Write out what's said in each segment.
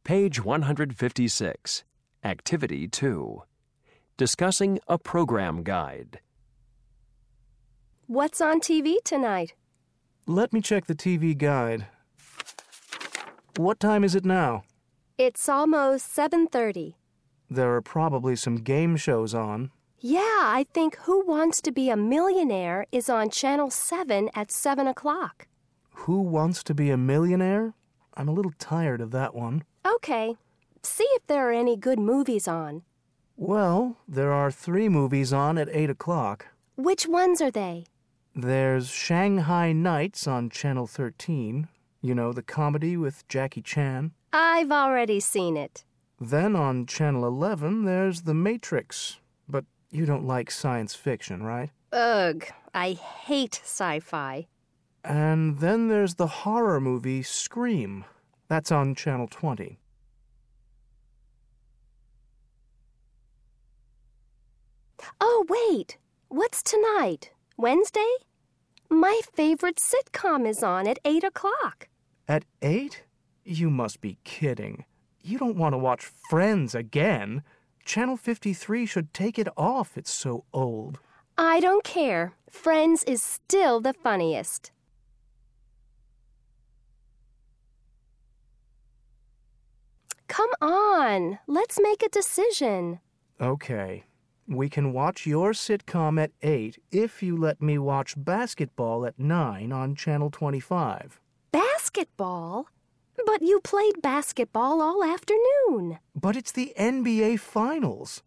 Page 156. Activity 2. Discussing a program guide. What's on TV tonight? Let me check the TV guide. What time is it now? It's almost 7:30. There are probably some game shows on. Yeah, I think Who Wants to Be a Millionaire is on Channel 7 at 7 o'clock. Who Wants to Be a Millionaire? I'm a little tired of that one. Okay. See if there are any good movies on. Well, there are 3 movies on at 8 o'clock. Which ones are they? There's Shanghai Nights on Channel 13. You know, the comedy with Jackie Chan. I've already seen it. Then on Channel 11, there's The Matrix. But you don't like science fiction, right? Ugh, I hate sci-fi. And then there's the horror movie Scream. That's on Channel 20. Oh, wait. What's tonight? Wednesday? My favorite sitcom is on at 8 o'clock. At 8? You must be kidding. You don't want to watch Friends again. Channel 53 should take it off. It's so old. I don't care. Friends is still the funniest. Come on. Let's make a decision. Okay. We can watch your sitcom at 8 if you let me watch basketball at 9 on Channel 25. Basketball? But you played basketball all afternoon. But it's the NBA Finals.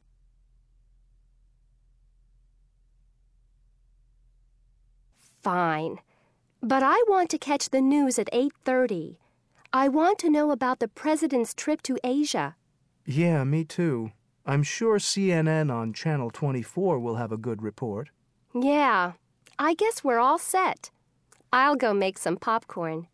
Fine. But I want to catch the news at 8:30. I want to know about the president's trip to Asia. Yeah, me too. I'm sure CNN on Channel 24 will have a good report. Yeah, I guess we're all set. I'll go make some popcorn.